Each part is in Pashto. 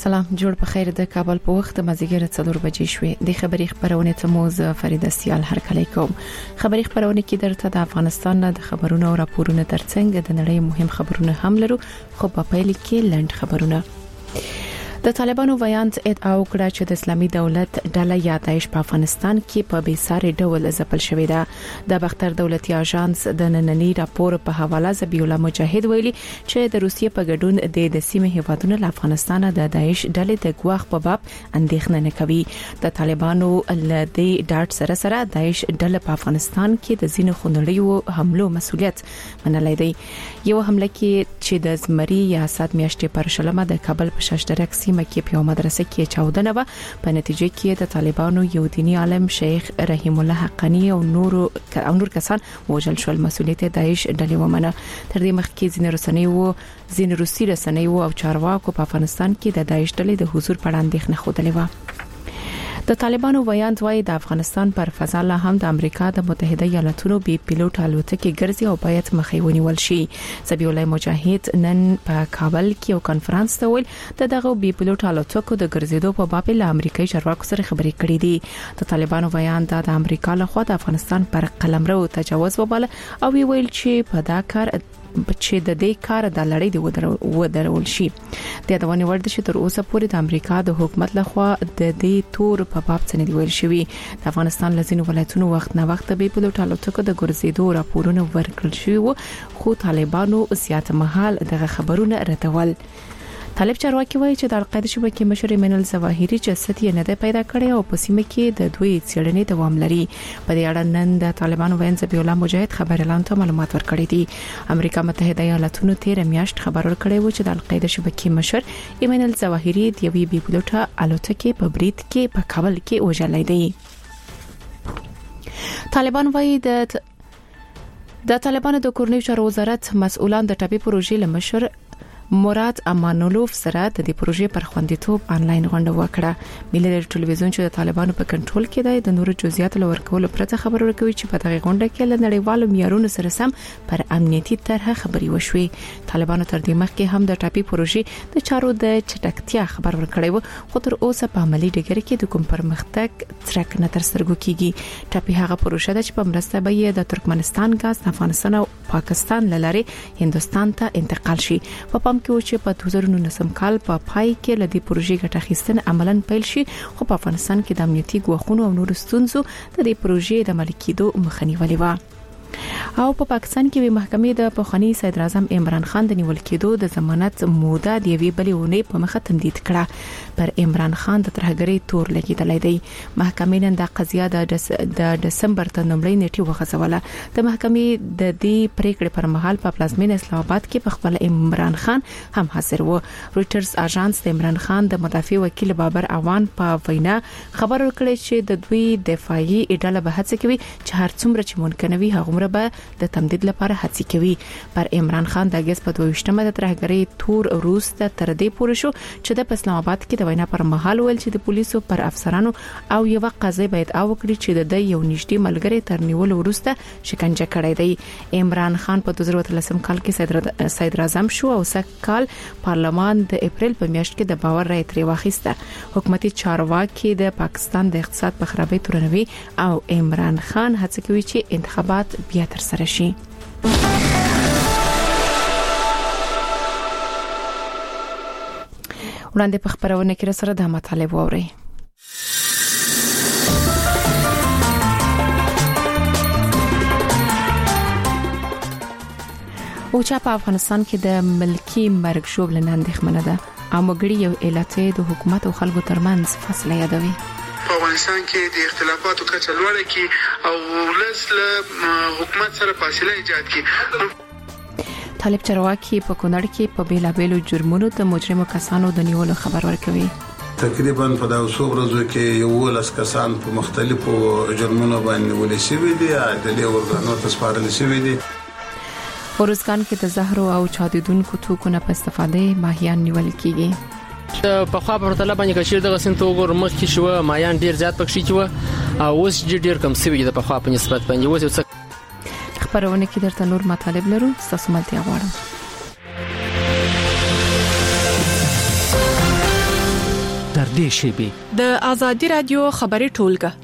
سلام جوړ په خیر د کابل په وخت مازیګر 4 بجې شوې د خبري خبرونه ته موز فرید سیال هرکلی کوم خبري خبرونه کې درته د افغانستان د خبرونو او راپورونو ترڅنګ د نړۍ مهم خبرونه هم لرو خو په پیل کې لند خبرونه د طالبانو ویانت ادعا وکړه چې د اسلامي دولت ډله یا داعش په افغانستان کې په بیساري ډول ځپل شوې ده د بختر دولتي اژانس د نننی راپور په حواله ذبیح الله مجاهد ویلي چې د روسیې په ګډون د سیمې هیوادونو له افغانستان د داعش ډلې د ګواښ په باب اندېښنه نه کوي د طالبانو لدی ډاټ سره داعش ډله په افغانستان کې د زینو خونړیو حملو مسولیت منلای دی یو حمله کې چې د زمری یا سات میاشتې پر شلمه د کابل په شاشدرک مکه په مدرسه کې چاودنه و په نتیجه کې د طالبانو یو دینی عالم شیخ رحیم الله حقانی او نور کسان وژل شول مسولیت داعش ډلې ومنه تر دې مخکې ځین روسي رسنۍ او چارواکو په افغانستان کې د داعش ډلې د حضور په اړه اندېښنه خوده و د طالبانو ویانت وايي د افغانستان پر فضا له هم د امریکا د متحده ایالاتونو بي پيلوټ الوتکې ګرځي او باید مخې ونیول شي ذبیح الله مجاهد نن په کابل کې یو کانفرنس ته ویل دغه بي پيلوټ الوتکو د ګرځېدو په باب له امریکایي چارواکو سره خبرې کړې دي د طالبانو ویانت د امریکا له خوا د افغانستان پر قلمرو تجاوز وباله او ویل چې په دا کار چې د دې کار د لړۍ دی ودرول شي د یادونې ورته چې تر اوسه پورې د امریکا د حکومت لخوا د دې تور په باب څه نه دی ویل شوی د افغانستان لزینو ولایتونو وخت نه وخت به په لوټالو تک د ګرځېدو راپورونه ورکړل شوی خو طالبانو زیات مهال دغه خبرونه راتول طالب چارواکي وایي چې د القاعده شبکې مشر ایمن الظواهری جسد یې نه دی پیدا کړی او په سیمه کې د دوی څېړنې دوام لري په دې اړه نن د طالبانو وین ذبیح الله مجاهد خبر اعلان ته معلومات ورکړي دي امریکا متحده ایالاتونو 13 میاشت خبر ورکړی و چې د القاعده شبکې مشر ایمن الظواهری د یوې بي پيلوټه الوتکې په برید کې په کابل کې وژل دی طالبان وایي د طالبانو د کورنیو چارو وزارت مسؤلان د ټاپي پروژې لمشر مراد امانولوف سره د دې پروژې پر خوندیتوب انلاین غونډه وکړه ملي ټلویزیون چې د طالبانو په کنټرول کې دی د نورو جزئیات لور کول پرته خبر ورکوي چې په دغه غونډه کې له نړیوالو معیارونو سره سم پر امنیتي طرحه خبري وشوي طالبانو تر دې مخکې هم د ټاپي پروژې د چارو د چټکتیا خبر ورکړی و خو تر اوسه په عملی ډګر کې د کوم پرمختګ ترک نه تر سترګو کیږي ټاپي هغه پروژه ده چې په مرسته به د ترکمنستان غاز افغانستان او پاکستان لاره هندستان ته انتقال شي په کې چې په 2019 کال په پای کې لدی پروژې ګټه اخیستنه عملاً پیل شي خو په افغانستان کې د امنیتي ګواښونو او نورو ستونزو د دې پروژې د ملکیدو مخنیوي و او په پاکستان کې محکمې د پخوانی صدر اعظم عمران خان د نیول کېدو د ضمانت موده د یوې بلې ونې په مخه تمدید کړه پر عمران خان د ترهګری تور لګیدلې دی محکمې نن د قضیه د دسمبر ته نومړی نیټه وغځوله د محکمې د دې پریکړې پر مهال په پلازمین اسلام آباد کې په خپل عمران خان هم حاضر و رويټرز اژانس د عمران خان د مدافع وکیل بابر اوان په وینا خبر ورکړی چې د دوی دفاعي ډله به هڅه کوي چې هر څومره چې ممکن وي هغه به د تمدید لپاره هڅې کوي پر عمران خان د اگست په 22مه د ترهګری تور روسته تر دې پورې شو چې د اسلام آباد کې د وینا پر مهال ول چې د پولیسو پر افسرانو او یو قاضي باید او کړی چې د یو نږدې ملګری تر نیول وروسته شکنجه کړی دی عمران خان په 2013 کال کې صدر اعظم شو او سکهال پارلمان د اپریل په میاشت کې د باور رائے ترې واخیسته حکومتي چارواکي د پاکستان د اقتصاد په خرابۍ تورنوي او عمران خان هڅه کوي چې انتخابات بیا تر سره شي وړاندې په خبرونه کې سره د مطالب ووري او چې په افغانستان کې د ملکی مرګ شوب لناندخمنه ده امګړي یو علت د حکومت او خلکو ترمنځ فاصله یادوي په افغانستان کې د اختلافاتو کچه لوړه کی او ولسله حکومت سره فاصله ایجاد کی طالب چارواکي په کونړ کې په بیلابېلو جرمونو د مجرمو کسانو د نیولو خبر ورکوي تقریبا په دا څو ورځو کې یو لس کسان په مختلفو جرمونو باندې ولې شوی دي عدالي ورغانو ته سپارل شوی دي ورزګان کې د زهرو او چادیدونکو توکو نه په استفاده ماهیان نیول کیږي په خوا په ورتله باندې کشیر دغه سنتو ګور مخ کې شو مایان ډیر زیات پکې شو او اوس ډیر کم سوي د په خوا په نسبت باندې اوس خبرونه کې درته نور مطالب لرو تاسو ملتیا غواړم نږدې شي. د آزادي رادیو خبري ټولګه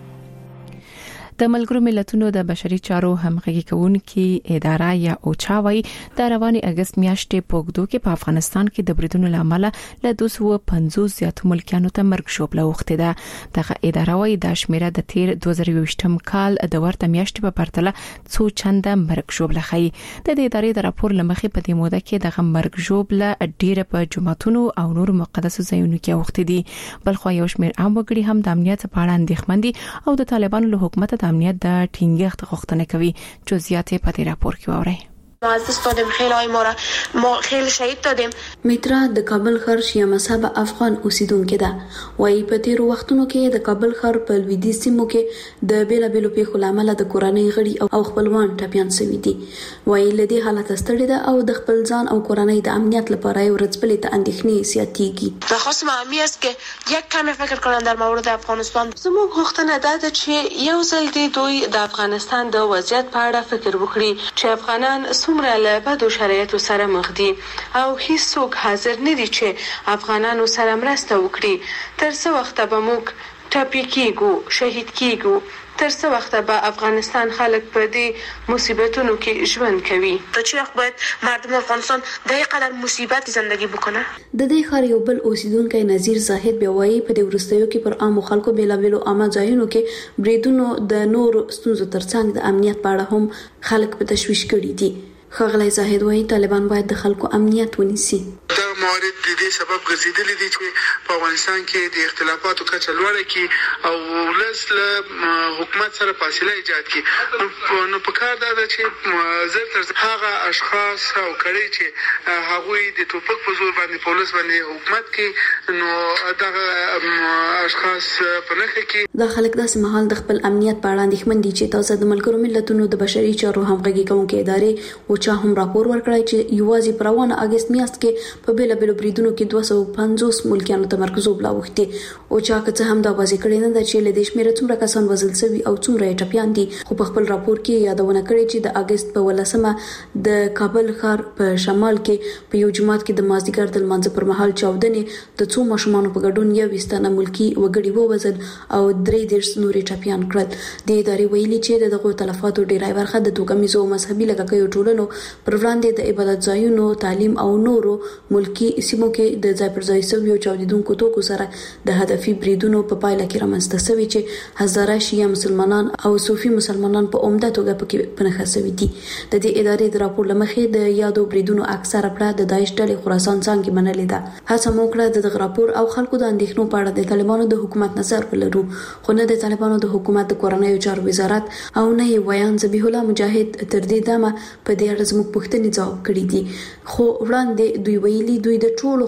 د ملګرو ملتونو د بشري چارو همغږي کوونکي اداره یا اوچاوي د رواني اگست میاشتې په وګړو کې په افغانستان کې د بریدونو لامل له 250 زیات ملکیانو ته مرګ شوبله وخته ده. دغه اداره وايي د شمیره د تیر 2020م کال د ورته میاشتې په پرتله څو چنده مرګ شوبله خي. د دې ادارې د راپور لمخې په دې موده کې د مرګ شوبله ډیره په جمعتونو او نور مقدسو ځایونو کې وخته دي. بلخو یو شمیر عام وګړي هم د امنیت په اړه اندېښمن دي او د طالبانو له حکومت امنیت د ټینګښت غوښتنه کوي. جزئیات په دې راپور کې ووري. معزز دادیم خیلی های ما خیلی شهید دادیم. میترا د کابل ښار شیعه مذهب افغان اوسیدونکو ده. وایي په تیر وختونو کې د کابل ښار په لویدیځ سیمو کې د بیلابېلو پیښو لامل د کورنۍ غړي او خپلوان ټپيان شوي دي. وایي لدی حالت ستړي ده او د خپل ځان او کورنۍ د امنیت لپاره یو ورځپلې ته اندېښنې زیاتېږي. درخواست مهمی است که یک کمی فکر کنن در مورد افغانستان. زموږ غوښتنه ده چې یو ځل دې دوی د افغانستان د وضعیت په اړه فکر وکړي چې افغانان څومره له بدو شرایطو سره مخ دي او هیڅوک حاضر نه دي چې افغانانو سره مرسته وکړي. تر څو وخت به موږ ټپي کیږو، شهید کیږو، تر څو وخت به افغانستان خلک په دې مصیبتونو کې ژوند کوي. تا چه وقت باید مردم افغانستان د قدر مصیبت زندگی بکنه؟ د دې ښار یو بل اوسیدونکو نذیر زاهد بیا وایي په دې ورستیو کې پر عام خلکو بیلابېلو عامه ځایونو کې بریدونو د نور ستونزو ترڅنګ د امنیت په اړه هم خلک په تشویش کړي دي. خغلی زاهد وایي طالبان باید د خلکو امنیت ونیسي. دا موارد د دې سبب ګرځیدلي دي چې په افغانستان کې د اختلافاتو کچه لوړه کی او له حکومت سره فاصله ایجاد کی. نو په کار دا ده چې زر هغه اشخاص او کړي چې هغه د ټوپک په زور باندې پولیس باندې حکومت کې نو دا اشخاص په نخښه کې د خلک داسې مهال د خپل امنیت په اړه اندېښمن دي چې تاسو د ملګرو ملتونو د بشري چارو همغږي کوونکې ادارې او چا هم راپور ورکړی چې یوازې په روانه اگست میاشت کې په بیلابېلو بریدونو کې 250 ملکیانو ته مرګ ژوبله وخته او چا که هم دا واضح کړی نه ده چې له دې شمیره څومره کسان وژل شوي او څومره یې ټپيان دي. خو په خپل راپور کې یادونه کړې چې د اگست په 18مه د کابل ښار په شمال کې په یو جماعت کې د مازدیګر د لمانځه پر مهال چاودنې د څو ماشومان په ګډون یو وستانه ملکی وګړي ووژل او 3 نورې ټپيان کړل. د ادارې ویلي چې دغه تلفاتو ډیری برخه د توکمیزو مذهبي لګښتونو ټولنو پر وړاندې د عبادت ځایونو، تعلیم او نورو ملکی سیمو کې د ځای پر ځای شویو چاودیدونکو توکو سره د هدفي بریدونو په پایله کې رامنځته شوی چې هزاره شیعه مسلمانان او صوفي مسلمانان په عمده توګه پکې پنهخه شوي دي. د دې ادارې د راپور لمخې د یادو بریدونو اکثره پړه د داعش ډلې خراسان څنګه منلې ده. هڅه مو کړې د راپور او خلکو د اندېښنو په اړه د طالبانو د حکومت نظر ولرو، خو نه د طالبانو د حکومت د کورنیو چارو وزارت او نه یې ویان ذبیح الله مجاهد تر دې دمه په دې اړه زموږ پوښتنې ځواب کړي دي. خو وړاندې دوی ویلي دوی د ټولو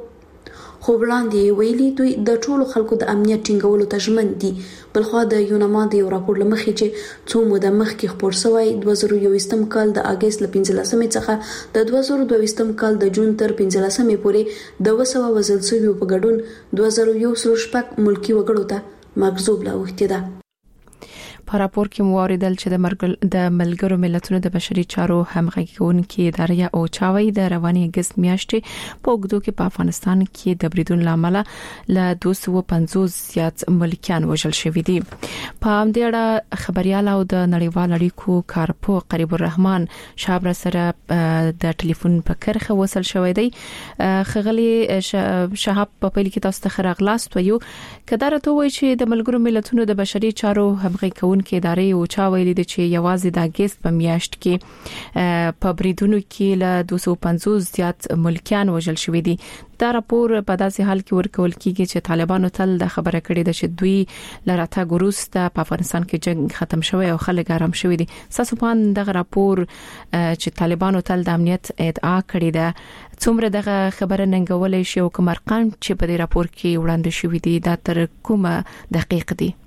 خلکو د امنیت ټینګولو ته ژمن دي. بلخو د یوناما د یو راپور لمخې چې څو موده مخکې خبر شوی 2021م کال د اگست ل 15مې څخه د 2022م کال د جون تر 15مې پورې د 200 وژل شویو په ګډون 2106 ملکی وګړو ته مرګ ژوبله وخته ده. په راپور کې موریدل چې د ملګرو ملتونو د بشري چارو همغږي کوونکې ادارې او چاوي د رواني اگست میاشتې په وګړو کې په افغانستان کې د بریدون لامل له 250 زیات ملکیان وژل شوي دي. په همدې اړه خبريال او د نړیوال اړیکو کارپو قریب الرحمن شابر سره د ټلیفون په کرخه وصل شوی دی. خغلی شهاب په پیل کې تاسو ته خراغلاست ویو کدارته وای چې د ملګرو ملتونو د بشري چارو همغږي کې ادارې او چا ویلي دي چې یوازې د اگست په میاشت کې په بریدونو کې له 250 زیات ملکیان وژل شوي دي. دا راپور په داسې حال کې ورکول کیږي چې طالبانو تل د خبره کړې ده چې دوی لراته ګروسته په افغانستان کې جنگ ختم شوی او خلک آرام شوي دي. ساسو پان دغه راپور چې طالبانو تل د امنیت ادعا کړې ده څومره دغه خبره ننګولې شي او کوم ارقام چې په دې راپور کې وړاندې شوي دي دا تر کومه دقیق دي؟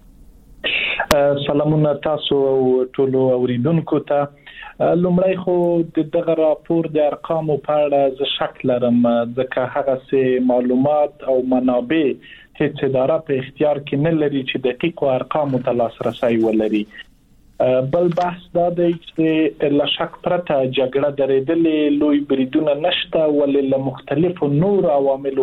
سلامونه تاسو او ټولو اوریدونکو ته. لومړی خو دغه راپور د ارقامو په اړه ز شک لرم ځکه هغه سه معلومات او منابع هیڅ اداره په اختیار کې نه لري چې دقیق ارقام ته لاسرسي ولري. بل بحث دا دی چې لا شک پرته جګړه درېدلې لوی بریدونه نشته ولې له مختلفو نور عواملو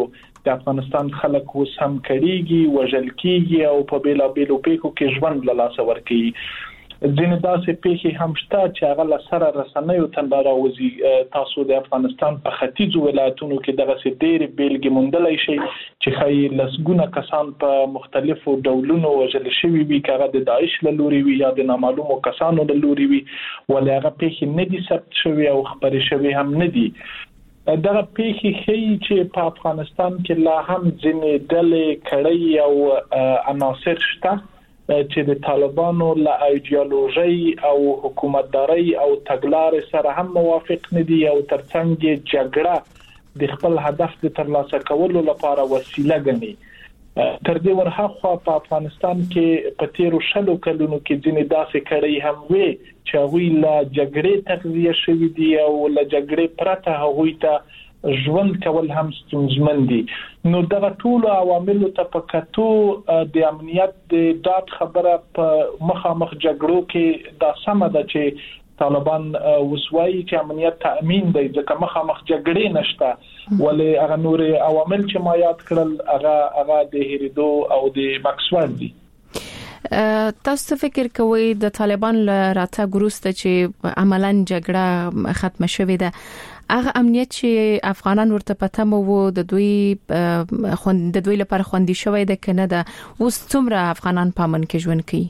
د افغانستان خلک اوس هم کړيږي وژل کیږي او په بیلابیلو پیښو کې ژوند له لاسه ورکوي. ځینې داسې پیښې هم شته چې هغه له سره رسنیو ته راوځي. تاسو د افغانستان په ختیځو ولایتونو کې دغه څه ډېر بیلګې موندلای شي چې خای لسګونه کسان په مختلفو ډولونو وژل شوي وي، کله د داعش له لوري وي یا د نامعلومو کسانو له لوري وي، ولې هغه پیښې نه دي ثبت شوي او خبرې شوي هم نه دي. دغه پیښې ښیي چې په افغانستان کې لا هم ځینې ډلې کړۍ او عناصر شته چې د طالبانو له ایدئولوژي او حکومتداري او تګلارې سره هم موافق نه دي او ترڅنګ جګړه د خپل هدف د ترلاسه کولو لپاره وسیله ګڼي. تر دې ورهاخوا په افغانستان کې په تیرو شلو کلونو کې ځینې داسې کړي هم وي چې هغوی له جګړې تغذیه شوي دي او له جګړې پرته هغوی ته ژوند کول هم ستونزمن دي. نو دغه ټول عواملو ته په کتو د امنیت د ډاډ خبره په مخامخ جګړو کې دا سمه ده چې طالبان وسوایي چې امنیت تأمین دی ځکه مخامخ جګړې نشته، ولې هغه نور عوامل چې ما یاد کړل هغه د هریدو او د مکسور دي. تاسو فکر کوئ د طالبان راتګ وروسته چې عملاً جګړه ختمه شوې ده، هغه امنیت چې افغانان ورته پته مو د دوی لپاره خوندي شوی ده کنه ده، اوس څومره افغانان په امن کې ژوند کوي؟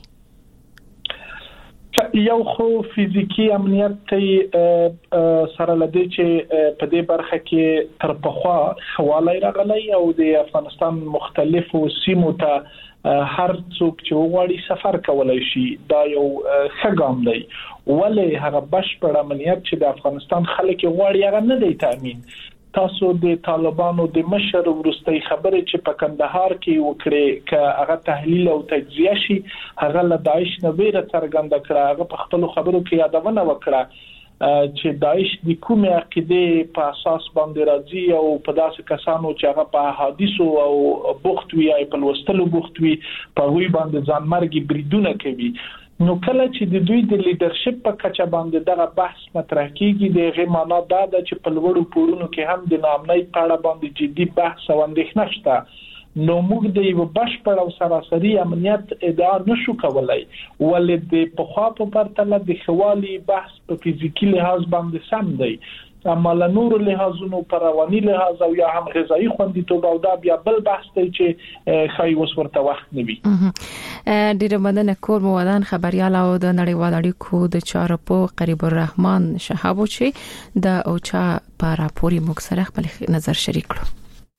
یو خو فزیکی امنیت ته سره لدی چې په دې برخه کې تر پخوا حواله راغلی او د افغانستان مختلفو سیمو ته هر څوک چې وغواړي سفر کولای شي. دا یو ښه ګام دی، ولې هغه بشپړ امنیت چې د افغانستان خلک غواړي هغه نه دی تامین. تاسو د طالبانو د مشر ورستۍ خبره چې په کندهار کې وکړي ک هغه تحلیل او تجزیه شي، هغه له داعش نه ویره څرګنده کړه. هغه په خپل خبرو کې یادونه وکړه چې داعش د کومه عقیده په اساس باندې راځي او په داسې کسانو چې هغه په حادثو او بوخت وي او په لوستلو بوخت وي په وی باندې ځانمرګي بریدونه کوي. نو کله چې د دوی د لیدرشپ په کچه باندې دغه بحث مطرح کیږي د غي معنا دا ده چې په لوړو پورونو کې هم د نامنۍ په اړه باندې جدي بحث او اندېښنه شته. نو موږ د یو بشپړ او سراسري امنیت ادعا نشو کولای، ولې د پخوا په پرتله د خوالي بحث په فزیکی لحاظ باندې سم دی، اما له نور لحاظونو پر رواني لحاظ او یا هم غذایی خوندیتوب او دا بیا بل بحث دی چې خای اوس ورته وخت نه وي. ډیره مننه کور مودان خبريال او د نړیوال اړیکو د چارو په قریب الرحمن شهابو چې د اوچا په راپوري موږ سره خپل نظر شریک کړو.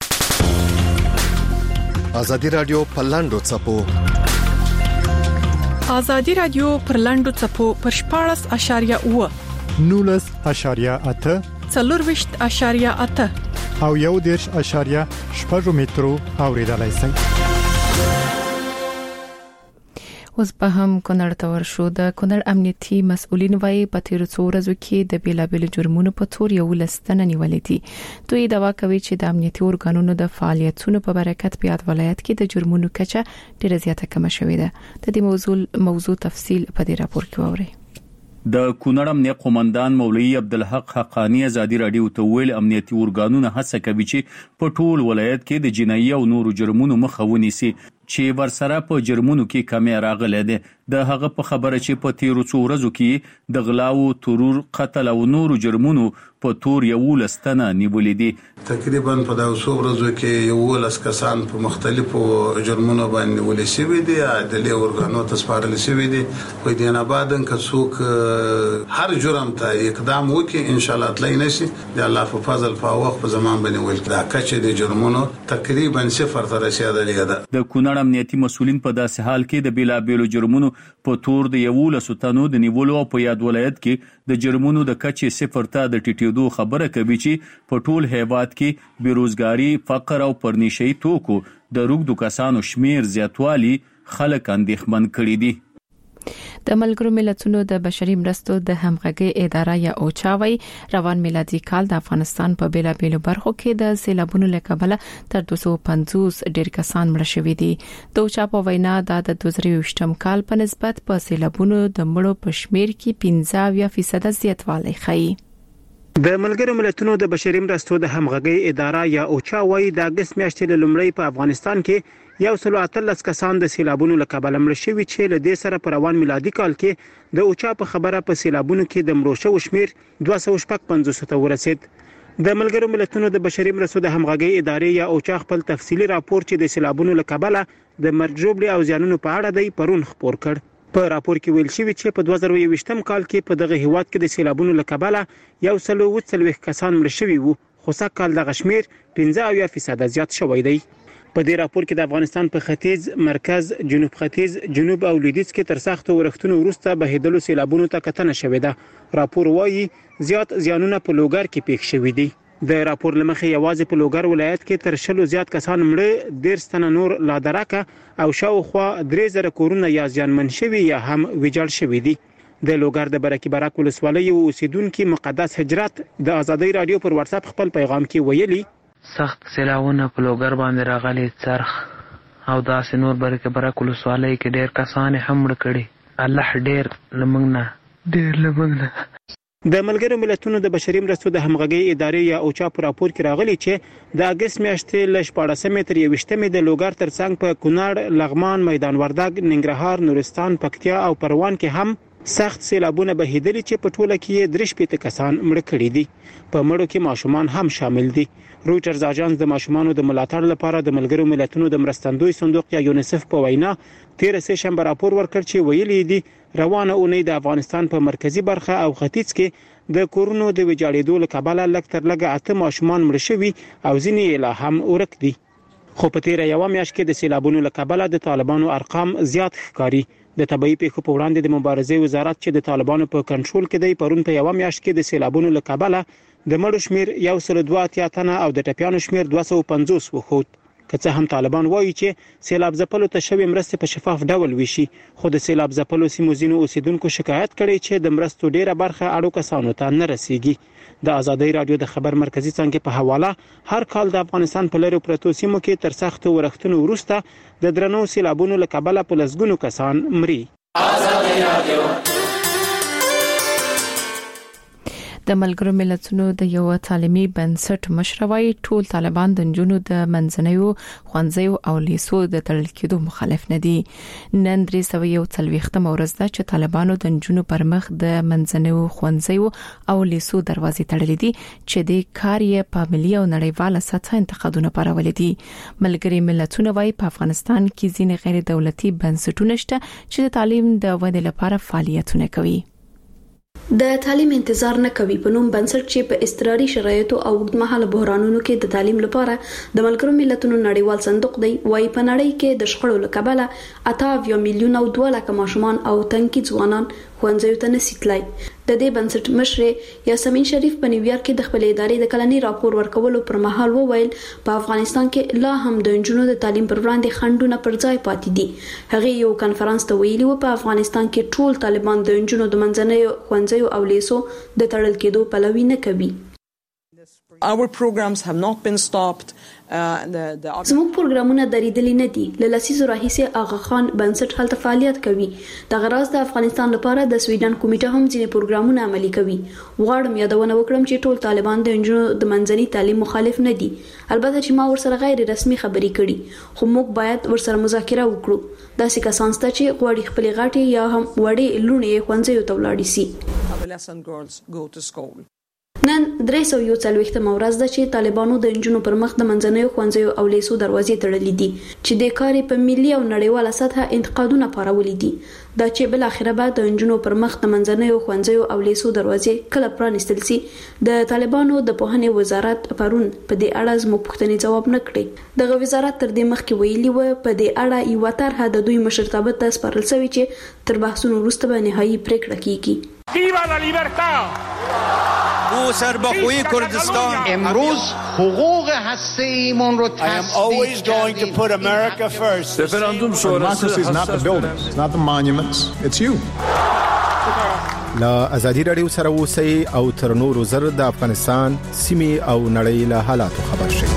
ازادي رادیو پرلاندو چپو ازادي رادیو پرلاندو چپو پر 14.9 19.8 4.8 او 1.8 مترو اوریدلای شئ. اوس په هم کونړ ته ورشو. د کونړ امنیتي مسؤلین وايي په تیر څو ورځو کې د بیلابل جرمونو په تور یو لستنه نیولې دي. دوی دوا کوي چې د امنیتي ارګانونو د فعالیتونو په برکت په یاد ولایت کې د جرمونو کچه ډیره زیاته کم شوې ده. د دې موضوع تفصیل په دې راپور کې ووري. د کونړ امنیت قومندان مولوی عبدالحق حقانی ازادي رادیو ته ویل امنیتي ارګانونه هڅه کوي چې په ټول ولایت کې د جنایي او نورو جرمونو مخه ونیسي چې ورسره په جرمونو کې کمی راغله ده. د هغه په خبره چې په تیرو څو ورځو کې د غلاو، ترور، قتل او نورو جرمونو په تور یو لستنه نیولې دي. تقریبا په دا څو ورځو کې یو لس کسان په مختلفو جرمونو باندې ولې شوی دي، عدالي ارګانو ته سپارل شوی دي. په دې نه بعد که څوک هر جرم ته اقدام وکړي ان شاء الله تلای نشي د الله په فضل په وخت په زمان باندې ولکدا کچې د جرمونو تقریبا صفر ته رسیدلې ده. د کونړ امنیتي مسؤلین په داسې حال کې د بیلابیلو جرمونو په تور د یو لسوتانو د نیولو او په یاد ولایت کې د جرمونو د کچې صفر ته د ټیټېدو خبره کوي چې په ټول هیواد کې بیروزګاری، فقر او پرنیشي توکو د روږدو کسانو شمیر زیاتوالی خلک اندېښمن کړي دي. د ملګرو ملتونو د بشري مرستو د همغږي اداره یا اوچا وی روان میلادي کال د افغانستان په بیلابیلو برخو کې د سیلابونو له کبله تر 250 ډیر کسان مړه شوي دي. د اوچا په وینا د 2023م کال په نسبت په سیلابونو د مړو په شمیر کې 15% زیاتوالی ښیي. د ملګرو ملتونو د بشري مرستو د همغږي اداره یا اوچا وايي د اگست میاشتې لومړی په افغانستان کې 113 کسان د سیلابونو له کبله مړ شوي چې له دې سره په روان میلادي کال کې د اوچا په خبره په سیلابونو کې د مړو شوو شمیر 255 ته ورسید. د ملګرو ملتونو د بشري مرستو د همغږي ادارې یا اوچا خپل تفصیلی راپور چې د سیلابونو له کبله د مرګ ژوبلې او زیانونو په اړه دی پرون خپور کړ. په راپور کې ویل شوی چې په 2021م کال کې په دغه هیواد کې د سیلابونو له کبله 140 کسان مړ شوي وو، خو سږ کال دغه شمیر 15% زیات شوی دی. په دې راپور کې د افغانستان په ختیځ، مرکز، جنوب ختیځ، جنوب او لویدیځ کې تر سختو ورښتونو وروسته بهیدلو سیلابونو ته کتنه شوې ده. راپور وايي زیات زیانونه په لوګر کې پیښ شوي دي. د راپور لمخې یوازې په لوګر ولایت کې تر 100 زیات کسان مړه، 13 تنه نور لا درکه او شاوخوا 3000 کورونه یا زیانمن شوي یا هم ویجاړ شوي دي. د لوګر د برکي برک ولسوالۍ اوسیدونکو مقدس هجرت د ازادۍ رادیو پر واتس اپ خپل پیغام کې ویلي سخت سیلاونه په لوګر باندې راغلي څرخ او داسې نور برکي برک ولسوالۍ کې ډېر کسان هم مړ کړي. الله ډېر لمنګنه د ملګرو ملتونو د بشري مرستو د همغږي ادارې یا اوچا په راپور کې راغلي چې د اگست میاشتې ل 14 تر 21 د لوګر ترڅنګ په کونړ، لغمان، میدان وردګ، ننګرهار، نورستان، پکتیا او پروان کې هم سخت سیلابونه بهیدلي چې په ټوله کې 3 کسان مړ کړي دي. په مړو کې ماشومان هم شامل دي. رويټرز اژانس د ماشومانو د ملاتړ لپاره د ملګرو ملتونو د مرستندوی صندوق یا یونیسف په وینا 13 شنبه راپور ورکړ چې ویلي دي روانه اونۍ د افغانستان په مرکزی برخه او ختیځ کې د کورونو د ویجاړېدو له کبله لږ تر لږه 8 ماشومان مړ شوي او ځینې یې لا هم ورک دي. خو په تیره یوه میاشت کې د سیلابونو له کبله د طالبانو ارقام زیات ښکاري. د طبيعي پیښو په وړاندې د مبارزې وزارت چې د طالبانو په کنټرول کې دی پرون په یوه میاشت کې د سیلابونو له کبله د مړو شمیر 102 تنه او د ټپیانو شمیر 250 وخوت. که څه هم طالبان وایي چې سیلاب ځپلو ته شوی مرستې په شفاف ډول وشي، خو د سیلاب ځپلو سیمو ځینو اوسیدونکو شکایت کړي چې د مرستو ډیره برخه اړو کسانو ته نه رسیږي. د ازادۍ رادیو د خبر مرکزی څنګه په حواله هر کال د افغانستان په لری پروتو سیمو کې تر سختو ورښتونو وروسته د درنو سیلابونو له کبله په لسګونو کسان مري. ازادۍ رادیو د ملګرو ملتونو د یو تعلیمي بنسټ مشروي ټول طالبان د جنونو د منځنیو خوانځیو او لیسو د تړل کېدو مخالف نه دي. نن 340 ورځ ده چې طالبانو د جنونو پر مخ د منځنیو خوانځیو او لیسو دروازې تړلې دي چې د کار یې په ملي او نړیواله سطح انتقادونه پارولې دي. ملګري ملتونه وايي په افغانستان کې ځینې غیر دولتي بنسټونه شته چې د تعلیم د ودې لپاره فعالیتونه کوي. د تعلیم انتظار نه کوي په نوم بنسټ چې په اضطراري شرایطو او اوږدمهاله بحرانونو کې د تعلیم لپاره د ملګرو ملتونو نړیوال صندوق دی وايي په نړۍ کې د شخړو له کبله 8 میلیون او 2 لک ماشومان او تنکي ځوانان ښوونځیو ته نشي تلای. د دې بنسټ مشر یاسمین شریف په نیویارک کې د خپل ادارې د کلنی راپور ورکولو پر مهال وویل په افغانستان کې لا هم د جنونو د تعلیم پر وړاندې خنډونه پر ځای پاتې دي. هغه یو کانفرنس ته ویلي و په افغانستان کې ټول طالبان د جنونو د منځنیو ښوونځیو او لیسو د تړل کېدو پلوي نه کوي. Our programs have not been stopped. زموږ پروګرامونه درېدلي نه دي. له لسیزو راهیسې آغا خان بنسټ هلته فعالیت کوي. د غراض د افغانستان لپاره د سویډن کمیټه هم ځینې پروګرامونه عملي کوي. غواړم یادونه وکړم چې ټول طالبان د انجونو د منځني تعلیم مخالف نه دي. البته چې ما ورسره غیر رسمي خبرې کړي، خو موږ باید ورسره مذاکره وکړو. داسې کسان شته چې غواړي خپل غاټي یا هم وړې لونې ښوونځیو ته ولاړ شي. Adolescent girls go to school. نن 340 ورځ ده چې طالبانو د انجونو پر مخ د منځنیو ښوونځیو او لیسو دروازې تړلې دي چې د کاري په ملي او نړیواله سطح انتقادونه پارولې دي. دا چې بل اخره بعد د انجونو پر مخ د منځنیو ښوونځیو او لیسو دروازې کله پرانستل سي، د طالبانو د پوهنې وزارت پرون په دې اړه زموږ پوښتنې جواب نه کړي. دغه وزارت تر دې مخکې ویلي و په دې اړه یو طرحه د دوی مشرتابه ته سپارل شوی چې تر بحثونو وروسته به نهایی پریکړه کیږي. Viva la libertad! او سربخوی کردستان امروز حقوق هسته‌ایمون رو I am always going to put America first. Referendum democracy is not the buildings, it's not the monuments, it's you. لا ازادي رادیو سره اوسئ او تر نورو زر د افغانستان سیمې او نړۍ له حالاتو خبر شئ.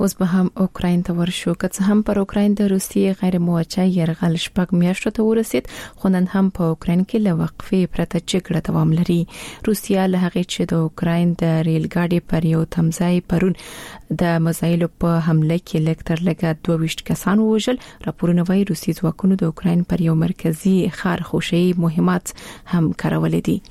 اوس به هم اوکراین ته ورشو که څه هم پر اوکراین د روسیې غیر موچه يرغل شپږ میاشتو ته ورسید خو نن هم په اوکراین کې له وقفې پرته جګړه دوام لري. روسیا له هغې چې د اوکراین د ریل ګاډي پر یو تمځای پرون د مزایلو په حمله کې لکتر لګا 22 کسان وژل. راپورونه وايي روسي ځواکونو د اوکراین پر یو مرکزی ښار خوشي مهمات هم کارولې دي.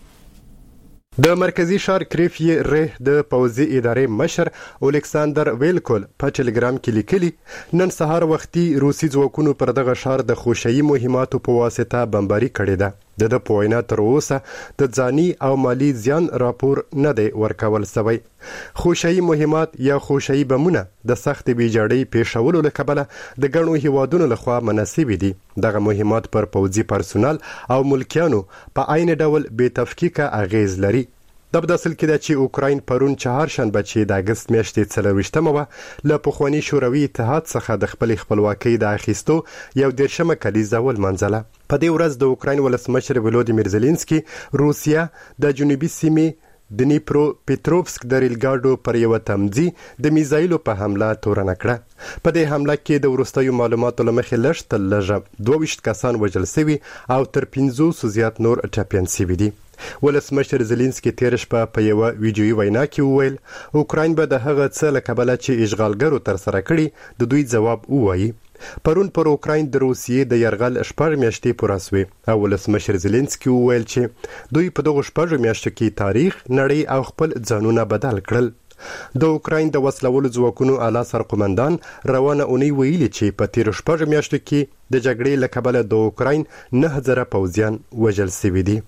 د مرکزی ښار کریف یې ره د پوځي ادارې مشر الکساندر ویلکول په ټلګرام کې لیکلي نن سهار وختي روسي ځواکونو پر دغه ښار د خوشي مهماتو په واسطه بمباري کړې ده. د پوینا تر اوسه د ځاني او مالی زیان راپور نه دی ورکول شوی. خوشي مهمات یا خوشي بمونه د سخت بیجاړۍ پیښولو لکبله د ګڼو هیوادونو لخوا مناسب دي. دغه مهمات پر پوځي پرسونل او ملکیانو په عین ډول بې تفکیکه اغیز لري. د بداسل کې د چې اوکراین پرون چهارشنبه چې د اگست میاشتې 24مه له پخوانی شوروي اتحاد څخه د خپل خپلواکۍ د اخیستو یو 10مه کلیزه ولمنځله. په دې ورځ د اوکراین ولسمشر ولودیمیر زيلنسکي روسیا د جنوبي سیمې دنیپرو پیټروفسک د ریل ګاډو پر یو تمځي د میزایلو په حمله تورنه کړه. په دې حمله کې د وروستیو معلوماتو لمخې لږ تر لږه 22 کسان وژل شوي او تر 500 زیات نور ټپیان شوي دي. ولسمشر زيلنسکي تیر شپه په یو ویډیویي وینا کې وویل اوکراین به د هغه څه لکبله چې اشغالګرو تر سره کړي د دوی ځواب ووایي. پرون پر اوکراین د روسیې د يرغل شپږ میاشتې پوره شوې او ولسمشر زيلنسکي وویل چې دوی په دغه شپږ میاشتو کې تاریخ نړۍ او خپل ځانونه بدل کړل. د اوکراین د وسلوالو ځواکونو اعلی سرقومندان روانه اونۍ ویلي چې په تیر شپږ میاشتو کې د جګړې لکبله د اوکراین 9000 پوځیان وژل شوي دي.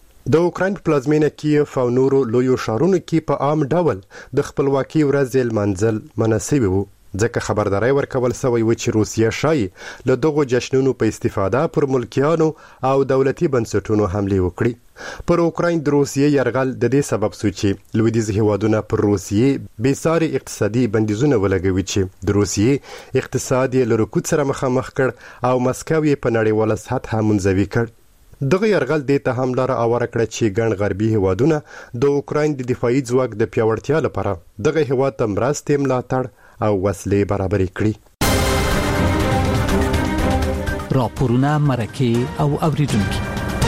د اوکراین په پلازمینه کیف او نورو لویو ښارونو کې په عام ډول د خپلواکۍ ورځ لمانځل مناسب وو ځکه خبرداري ورکول شوی و چې روسیه شایي له دغو جشنونو په استفاده پر ملکیانو او دولتي بنسټونو حمله وکړي. پر اوکراین د روسیې يرغل د دې سبب شو چې لویدیځ هیوادونه پر روسیې بېساري اقتصادي بندیزونه ولګوي چې د روسیې اقتصاد یې له رکود سره مخامخ کړ او مسکو یې په نړیواله سطحه منزوي کړ. دغه يرغل د ته هم لاره اوره کړ چې ګڼ غربي هیوادونه د اوکراین د دفاعي ځواک د پیاوړتیا لپاره دغه هیواد ته مرستې ملاتړ او وسلې برابرې کړي. راپورونه مرکه او اوریدونکو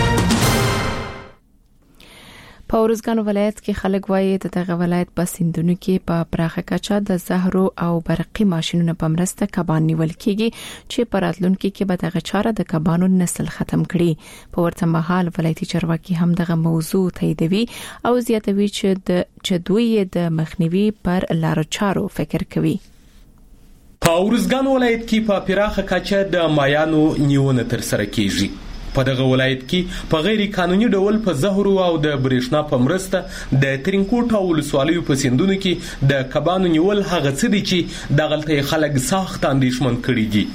په ورزګان ولایت کې خلک وایي د دغه ولایت په سیندونو کې په پراخه کچه د زهرو او برقي ماشينونو په مرسته کبان نیول کیږي چې په راتلونکي کې به دغه چاره د کبانو نسل ختم کړي. په ورته مهال ولایتي چارواکي هم دغه موضوع تاییدوي او زیاتوي چې دوی د مخنیوي پر لارو چارو فکر کوي. په ورزګان ولایت کې په پراخه کچه د مایانو نیونه تر سره کیږي. په دغه ولایت کې په غیر قانوني ډول په زهرو او د برېښنا په مرسته د ترینکوټ او ولسوالیو په سیندونو کې د کبانو نیول هغه څه دي چې دغلته خلک سخت اندېښمن کړي دي.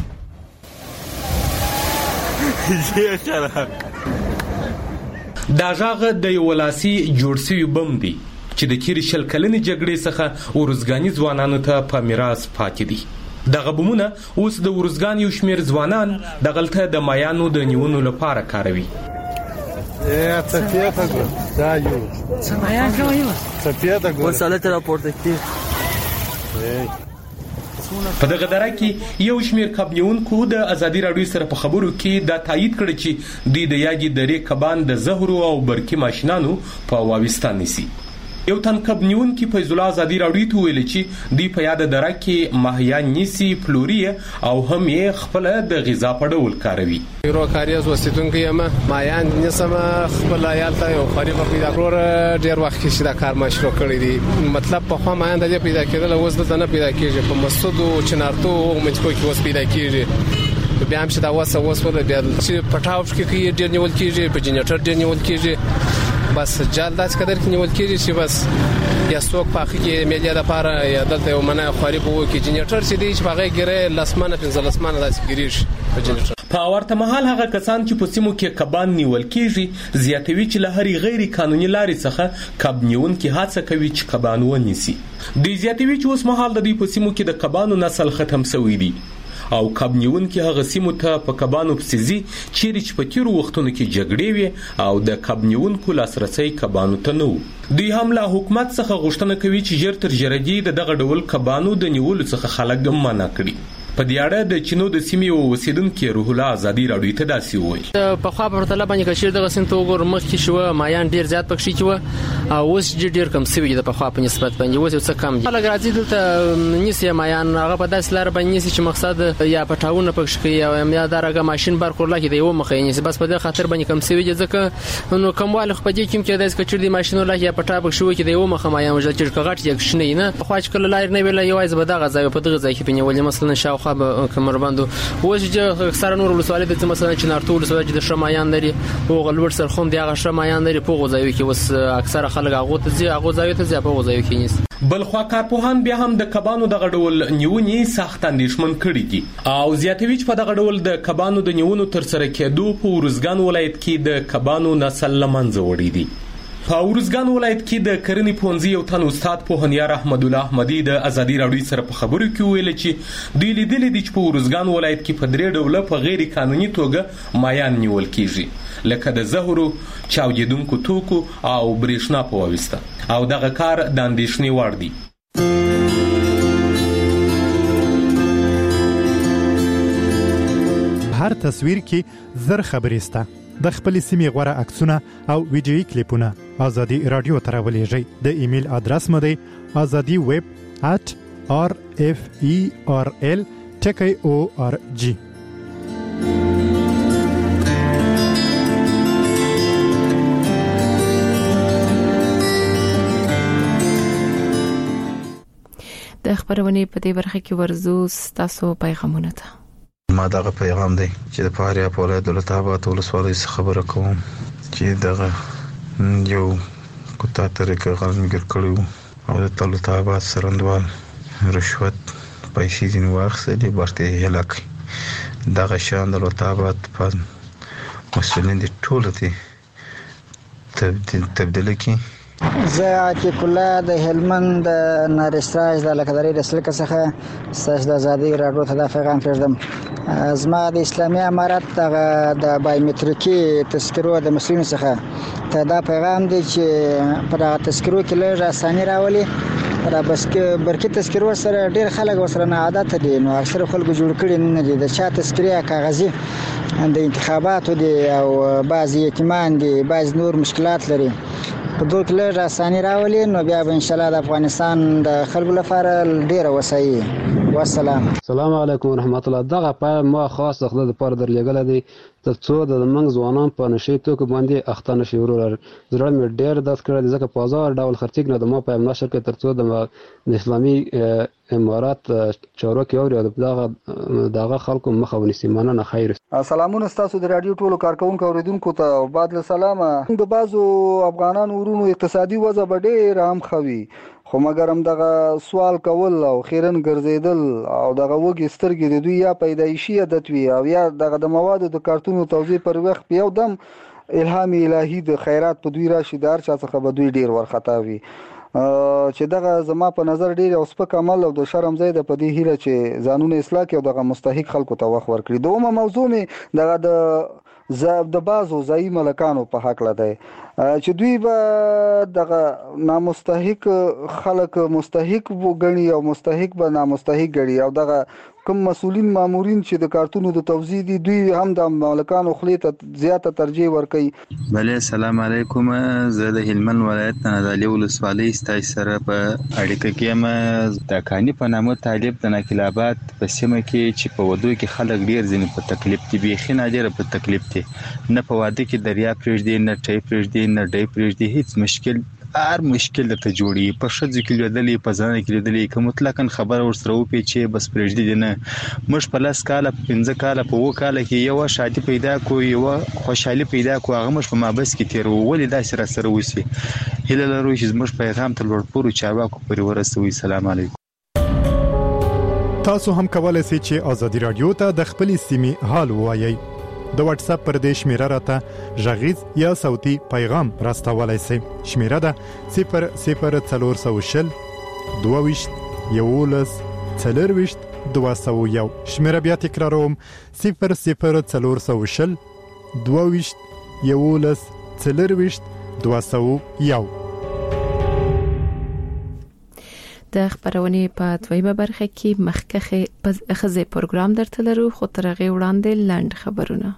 دا ژغه د یو لاسي جوړ شوی بم دی چې د تیر شل کلنې جګړې څخه ورزګانی ځوانانو ته په میراث پاتې دي. دغه بمونه اوس د ورزګان یو شمیر ځوانان دغلته د مایانو د نیونو لپاره کاروي. په دغه دره کې یو شمیر کبنیونکو د ازادي راډیو سره په خبرو کې دا تایید کړ چې دوی د یاګي درې کبان د زهرو او برقي ماشینانو په واویستان نسی. یو تن کبنیون کې فیض الله ازادي راډیو ته ویل چې دوی په یاد دره کې ماهیان نیسی فلوریه او هم یې خپل د غذا په ډول کاروي. یو کاریز وسیدونکو یم ماهیان نیسم خپل عیال ته یو خریب پیدا کړور ډیر وخت کې دا کار ما شروع کړی دی. مطلب په خو ماهیان د پیدا کېدل اوس د نه پیدا کېږي په مسعود او چنارتو او مچکو کې اوس پیدا کېږي. بیا هم چې دا وسوله بیا چې پټاوش کې ډیر نیول کېږي په جنریټر ډیر نیول کېږي. بس جالداس قدر کې نیول کېږي چې بس یا څوک پاخه کې میډیا د پاره یا دلته یو منه خاري بو کې جنریټر چې دی چې هغه ګره لاسمنه 15 لاسمنه داسې ګریږي په جنریټر. په ورته مهال هغه کسان چې په سیمو کې کبان نیول کېږي زیاتوي چې له هرې غیر قانوني لارې څخه کب نیونکي هڅه کوي چې کبان ونیسي. د زیاتوي چې اوس مهال د دې په سیمو کې د کبانو نسل ختم شوی دی او کب نیونکي هغه سیمو ته په کبانو پسې ځي چیرې چې په تیرو وختونو کې جګړې وي او د کب نیونکو لاسرسي کبانو ته نه و. دوی هم له حکومت څخه غوښتنه کوي چې ژر تر ژره دې دغه ډول کبانو د نیولو څخه خلک منع کړي. په دې اړه د چینو د سیمې اوسیدونکو روح الله ازادي راډیو ته داسې وایي. په خوا په طلب باندې کشیر دغه سنت وګور مخکې شو مایان ډیر زیات پکې شي او اوس ډیر کم سوي د په خوا په نسبت باندې اوس څه کم دي. لګرازي دلته نيسي مایان هغه په داس لار باندې نيسي چې مقصد یا پټاونه پکې کوي او یا درګه ماشين بار کول کې دی و مخې نيسي بس په دې خاطر باندې کم سوي ځکه نو کومواله خو په دې کې چې داس کچیر دی ماشين ولا یا پټا پکې شو کې دی و مخه مایان وجل چې کغټ یک شنه نه په خوا چې کله لار نه ویل یو ځبه دغه ځای په دغه ځای کې بنولې مثلا شاوخه کمر باندې اوس چې اکثر نور ولسوالۍ د مثلا چې نارتو ولسوالۍ د شمایان لري او غلور سرخوم دی هغه شمایان لري په غوځایو کې اوس اکثر خلک هغه ته ځي هغه ځایو ته ځي په غوځایو کې نیس. بل خو کارپوهان بیا هم د کبانو دغه ډول نیونې سخت اندېښمن کړي دي او زیاتوي چې په دغه ډول د کبانو د نیونو تر سره کېدو په ورزګان ولایت کې د کبانو نسل لمنځه وړي دي. په ورزګان ولایت کې د کرنې پوهنځي یو تن استاد پوهنیار احمد الله احمدي د ازادي راډیو سره په خبرو کې ویل چې دوی لیدلي دي چې په ورزګان ولایت کې په درې ډوله په غیر قانوني توګه مایان نیول کیږي لکه د زهرو چاودیدونکو توکو او برېښنا په واسطه او دغه کار د اندېښنې وړ دی. هر تصویر کې زر خبرې سته. د خپل سیمې غوړه عکسونه او ویډیويي کلیپونه ازادي رادیو ته راولېږئ. د ایمیل ادرس مو دی azadi@rferl.org. د خبرونه په دې برخه کې ورزو تاسو پیغامونه ته ما دغه پیغام دی چې د فاریا په ولایت دولت‌آباد ولسوالۍ څخه خبره کوم چې دغه یو کوتا طریقه غلمګر کړو او د دولت‌آباد سرندوال رشوت پیسې ځین واخیستې برته هلاک دغه شان د دولت‌آباد په مسولین دي ټول دي تبدیل کی زه عاطف الله د هلمند نارستراج د لکداري رسل څخه ستاسو د ازادي راډیو ته د پیغام کړم. زما د اسلامي امارت د بایومټریکي تذکرو د مسلمانانو څخه ته دا پیغام دی چې په دغه تذکرو کې لږ اساني راولي. را بس کې برکې تذکرو سره ډېر خلک وسره نه عادت دي نو اکثر خلکو جوړ کړي نه دي د چا تذکرې کاغذي د انتخاباتو دي او بعضي یتیمان دي بعض نور مشکلات لري په دوه کې لږ اساني راولي نو بیا به ان شاء الله د افغانستان د خلکو لپاره ډېر وسایي. والسلام. السلام علیکم ورحمت الله. دغه په ما خاص د خپل لپاره درلېګل دي ترڅو د منګ ځوانان په نشي توکو باندې اخته نشي ورور زړه مې ډېر درد کړی ځکه په بازار ډول خرڅیګ نه د ما په نشر کې ترڅو د اسلامي امارات چارواکي او دغه خلکو مخه ونیسي. مننه خیر. سلامونه تاسو د رادیو ټولو کارکونکو اوریدونکو ته بعد له سلامه. د بازو افغانانو ورونو اقتصادي وضع ډېر هم خوي خو مګر هم دغه سوال کول او خیرن ګرځیدل او دغه وګي سترګې د دوی یا پیدایشي عادت وي او یا دغه د موادو د کارتونو توزیع پر وخت یو دم الهام الهي د خیرات په دوی راشي دار چا څخه به دوی ډیر ورختا وي چې دغه زما په نظر ډیر او سپک عمل او د شرم ځای د پدې هیله چې قانون اصلاح کې او دغه مستحق خلکو ته وخت ورکړي. دومره موضوع می دغه د بازو ځای ملکانو په حق لده چې دوی به دغه نامستحق خلک مستحق وګڼي او مستحق به نامستحق ګڼي او دغه کوم مسؤلین مامورین چې د کارتونو د توزیع دي دوی هم د مالکانو خلی ته زیاته ترجیح ورکوي. بله السلام علیکم. زه د هلمند ولایت نادعلي ولسوالۍ ستاسو سره په اړیکه کې یم. د کاني په نامه طالب د ناکل آباد په سیمه کې چې په ودو کې خلک ډیر ځینې په تکلیف دي بیخي نادر په تکلیف دي نه په واده کې دریا پرېږدي نه ټی پرېږدي نه ډی پرېږدي هیڅ مشکل هر مشکل ته جوړي په شذ کې لیدلې په ځان کې لیدلې کوم مطلقاً خبر ورسره وپی چې بس پرېږدي نه مش په لاس کاله 15 کاله په 2 کاله کې یو شادي پیدا کوي یو خوشحالي پیدا کوي هغه مش په مابس کې تیر ولې دا سره وسی هله لرو چې مش پیغام ته لوړ پورو چارواکو پرې ورسوي. سلام علیکم. تاسو هم کولای شئ چې ازادي رادیو ته د خپل سیمې حال ووایئ. د واتس اپ پر دې شمیره راته ژغیز یا صوتي پیغام راستولای شئ. شمیره ده 0040 22 11 40 201 شمیره بیا تکراروم 00420 22 11 40 201. د خبرونې په دویمه برخه کې مخکخه خزه پروګرام درته لرو خو تر هغه وړاندې لاند خبرونه.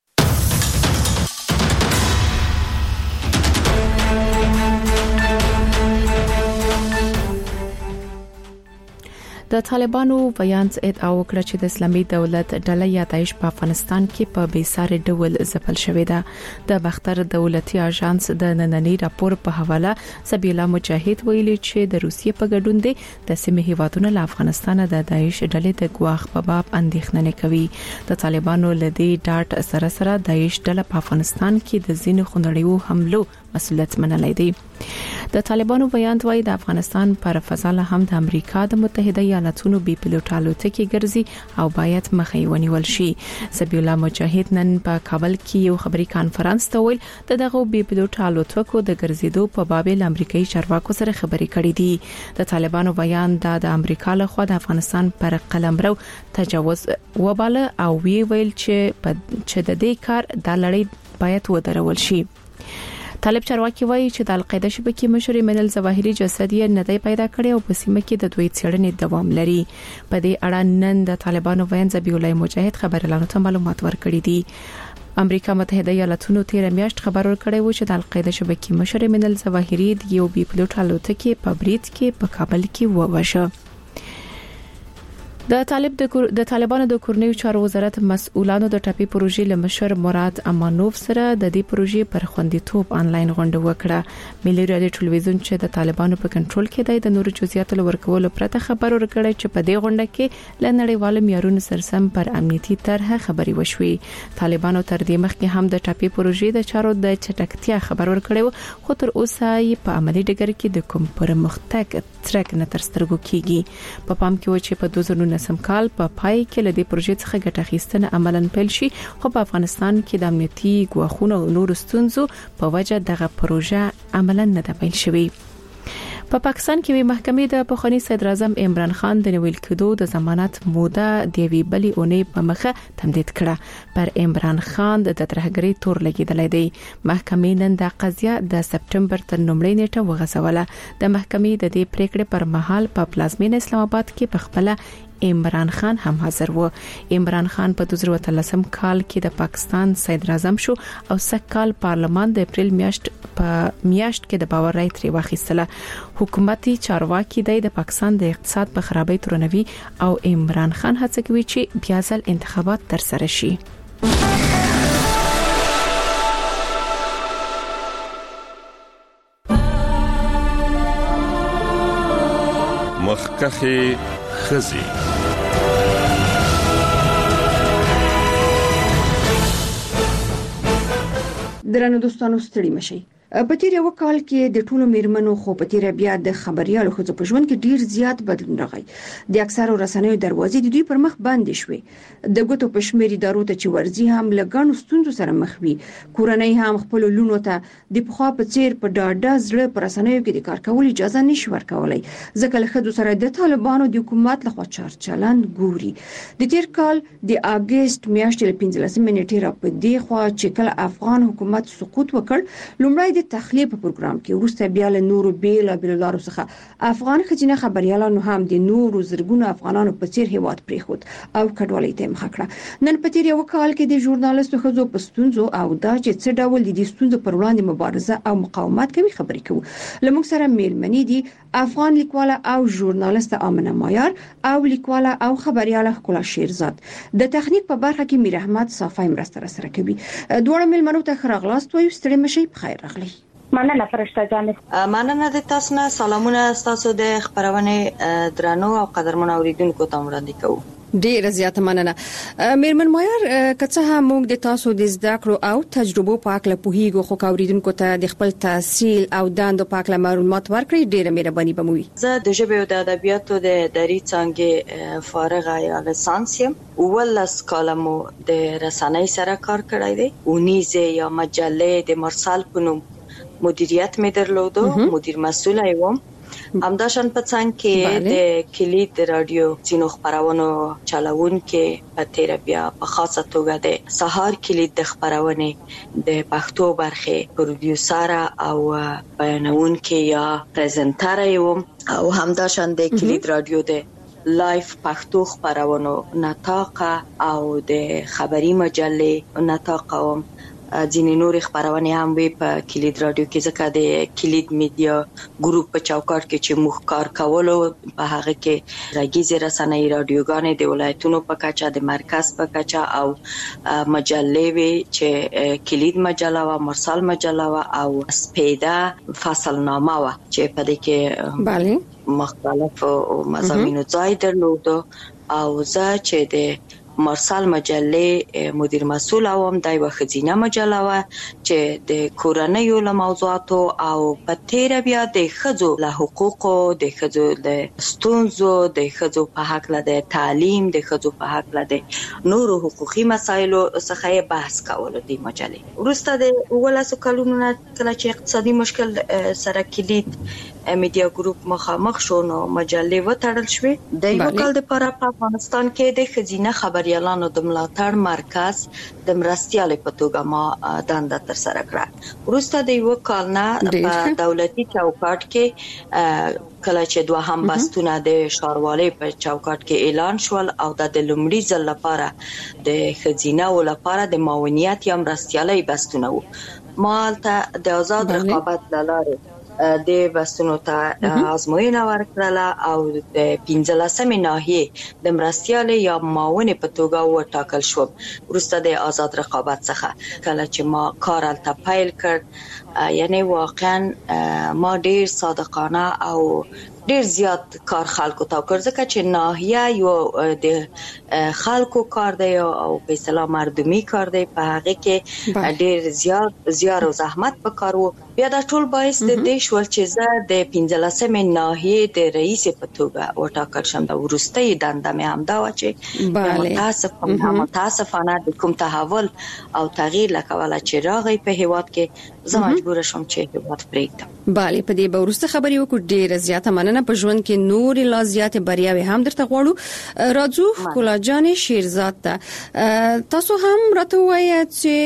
د طالبانو بیان ادعا وکړه چې د اسلامي دولت ډله یا داعش په افغانستان کې په بیساره ډول ځپل شوې ده. د بختر دولتي اژانس د نننی راپور په حواله سبیلا مجاهد ویلي چې د روسیې په ګډون دي د سیمې هیوادونو له افغانستان د داعش ډلې د ګواښ په باب اندېښنه کوي. د طالبانو لدی ډاټ سره داعش ډله په افغانستان کې د ځینو خنډړیو حملو مسؤلیت منلای دی. د طالبانو بیان وايي د افغانستان پر فضا هم د امریکا د متحده ایالاتونو بي پيلوټ الوتکې ګرځي او باید مخې ونیول شي. سبیح الله مجاهد نن په کابل کې یو خبري کانفرنس ته ویل دغه بي پيلوټ الوتکو د ګرځېدو په باب له امریکایي چارواکو سره خبري کړې دي. د طالبانو بیان د امریکا له خوا د افغانستان پر قلمرو تجاوز وباله او ویل چې د دې کار د لړۍ باید ودرول شي. طالب چارواکي وایي چې د القاعده شبکې مشر منل ظواهري جسدي نه دی پیدا کړی او په سیمه کې د دوی څېړنې دوام لري. په دې اړه نن د طالبانو وین ذبیح الله مجاهد خبرلانو ته معلومات ورکړي دي. امریکا متحده ایالاتونو تیر میاشت خبر ورکړی و چې د القاعده شبکې مشر منل ظواهري د یو بي پيلوټ الوتکې په بریټ کې په کابل کې ووژه. د طالبانو د کورنیو چارو وزارت مسؤلانو د ټاپي پروژې لمشر مراد امانوف سره د دې پروژې پر خوندیتوب انلاین غونډه وکړه. ملي رادیو ټلویزیون چې د طالبانو په کنټرول کې د نورو جزئیاتو ورکولو پرته خبر ورکړی چې په دې غونډه کې ل نړیوال معیارونو سرسم پر امنیتي طرحه خبري وشوي. طالبانو تر دې مخکې هم د ټاپي پروژې د چارو د چټکتیا خبر ورکړی خو تر اوسه یې په عملی ډګر کې د کوم پرمختګ ترک نه تر سترګو کیږي. په پام کې و چې په 2019 کال په پای کې له دې پروژې څخه ګټه اخیستنه عملاً پیل شي خو په افغانستان کې د امنیتي ګواښونو او نورو ستونزو په وجه دغه پروژه عملاً نه ده پیل شوې. په پاکستان کې محکمې د پخوانی صدر اعظم عمران خان د نیول کېدو د ضمانت موده د وی بلی اونۍ په مخه تمدید کړه. پر عمران خان د ترهګری تور لګیدلې دی. محکمې نن د قضیه د سپټمبر تر نومړۍ نیټه وغځوله. د محکمې د دې پریکړې پر مهال په پلازمینه اسلام آباد کې په خپل عمران خان هم حاضر و. عمران خان په 2013 کال کې د پاکستان صدر اعظم شو او سکهال پارلمان د اپریل میاشت کې د باور رای ترې واخیستله. حکومتي چارواکي د پاکستان د اقتصاد په خرابۍ تورنوي او عمران خان هڅه کوي چې بیا ځل انتخابات ترسره شي. مخکخه خزي درنو دوستانو ستړي مشي. په تیر یو کال کې د ټولو میرمنو خو په تیر بیا د خبريالو خو په ژوند کې ډیر زیات بدلون راغی. د اکثرو رسنیو دروازې د دوی پر مخ باندې شوې. د ګوتو په شمیر ادارو ته چې ورزي هم لګانو ستونزو سره مخ وي. کورنۍ هم خپل لونو ته د پخوا په څیر په ډاډه زړه پر رسنیو کې د کار کول اجازه نشي ورکولای. ځکه له خدو سره د طالبانو د حکومت لخوا چارچلند ګوري. د تیر کال د اگست میاشتې 15 نیټې را په دی خوا چې کله افغان حکومت سقوط وکړ لومړی د تخلیه په پروګرام کې ورسته بیا له نورو بیل لارو څخه افغان خځینه خبريالانو هم د نورو زرګونو افغانانو په څیر هیواد پریخود او کډوالۍ ته مخ کړه. نن په تیر یو کال کې د ژورنالیستو خزو په ستونزو او دا چې څه ډول دي ستونزو پر وړاندې مبارزه او مقاومت کوي خبرې کوو. لمونږ سره میرمنې دي افغان لیکواله او ژورنالیست آمنه مایار او لیکواله او خبرياله ښکلا شیرزاد. د تخنیک په برخه کې میر احمد صافی مرسته سره کوي. دوه ملمنو ته خراغلاست وایو. ستړي مشي بخیر راغلی. مننه فرشته جان. مننه د تاسو نه. سلامونه تاسو د خبرونه درنو او قدرمن اوریدونکو ته وړاندې کوم. ډیر زیات مننه. میرمن مایار کڅه هم موږ د تاسو د زده کړو او تجربو په اړه په هیغو خو اوریدونکو ته د خپل تحصیل او دندو په اړه معلومات ورکړئ. ډیره مهرباني به موي. زه د ژبې او د ادبیاتو د دري څنګه فارغه یا لیسانس یم. ولس کالمو د رسنۍ سره کار کړی دی. اونیزه یا مجله د مرسال په نوم مدیریت می درلودو. مدیر مسئول وم. همداشان په څنګه کې د کلید رادیو ځینو خبرونو چلاون کې په تیر بیا په خاصه توګه د سهار کلید د خبرونه د پښتو برخه پروډوسر او بیانون کې یا پریزنټر یم او همداشان د کلید رادیو د لایف پښتو خبرونو نطاق او د خبري مجلې نطاق او ځینې نور خبرونه هم وي په کلید رادیو کې ځکه د کلید میډیا ګروپ په چوکاټ کې چې مخ کار کولو په هغه کې راګیزه رسنۍ رادیوګانې د ولایتونو په کچه د مرکز په کچه او مجلې وي چې کلید مجله او مرسال مجله او سپیدا فصلنامه و چې په دې کې bale مختلف مضامینو ځای درلود او زه چې د مرسال مجله مدیر مسئول اوم دای و خزینه مجله و چې د کورنۍ له موضوعاتو او په تیر بیا د خځو له حقوقو د خځو د ستونزو د خځو په حق له د تعلیم د خځو په حق له د نورو حقوقي مسایلو څخه بحث کول د مجله ورسته د ولاسو کلونو کله چې اقتصادي مشکل سره کلید میډیا ګروپ مخامخ شو نو مجله وټړل شوې د یو کال لپاره په افغانستان کې د خزینه خبريالانو د ملاتړ مرکز د مرستيال په توګه ما دنده تر سره کړه ورسته د یو کال نه په دولتي چوکاټ کې کله چې دوه هم بستونه د شاروالۍ په چوکاټ کې اعلان شول او د لومړي ځل لپاره د خزینه ول لپاره د معاونيت یا مرستيالي بستونه وو مالته د آزاد رقابت لاره د بستونو ته ازموینه ورکړه او د 15مې ناحیه د مرستيال یا معاون په توګه وټاکل شو ورسته د آزاد رقابت څخه کله چې ما کار ته پیل کړ یعنی واقعا ما ډیر صادقانه او ډیر زیات کار خلکو ته کړ ځکه چې ناحیه یو د خلکو کار دی او په اصطلاح مردمي کار دی په هغه کې ډیر زیار او زحمت وکړو بیا دا ټول باعث د دې شول چې زه د 15مې ناحیه د رئیس په توګه وټاکل شم د ورستۍ دنده مې هم دا و چې متاسفانه د کوم تحول او تغییر لکواله چې راغی په هیواد کې زه مجبور شوم چې هیواد پرېږدم bale په دې ورسته خبرې وکړو ډیره زیاته مننه په ژوند کې نور لا زیاته بریاوي هم درته غواړو راځو کولاجان شیرزاد ته تاسو هم راته وایي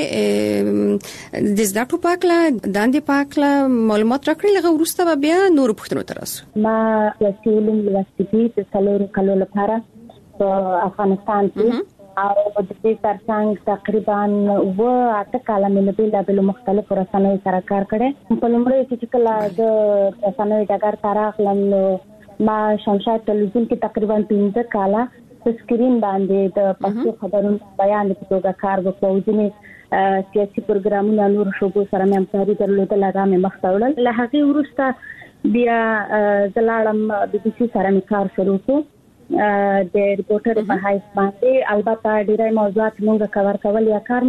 چې د زده کړو پاکله دندې پاکله معلومات راکړي لغه ورسته بیا نور پوښتنو ترسو ما سیاسي علوم یونیورسيټي د څلورو کلونو لپاره په افغانستان کې او د دې ترڅنګ تقریبا 8 کاله مې له بل مختلفو رسنیو سره کار کړی په لومړي کې چې کله د رسنیو ډګر ته راغلم ما شمشاد ټلویزیون کې تقریبا 15 کاله په سکرین باندې د پښتو خبرونو بیان په توګه کار وکړ ځینې سیاسي پروګرامونه نور شوبو سره مې همکاري درلوده لږه مې مخ ته وړل له هغه وروسته بیا زلاړم بي بي سي سره مې کار شروع کړ د ریپورټر په حیث باندې البته ډیری موضوعات موږ کور کول یا کار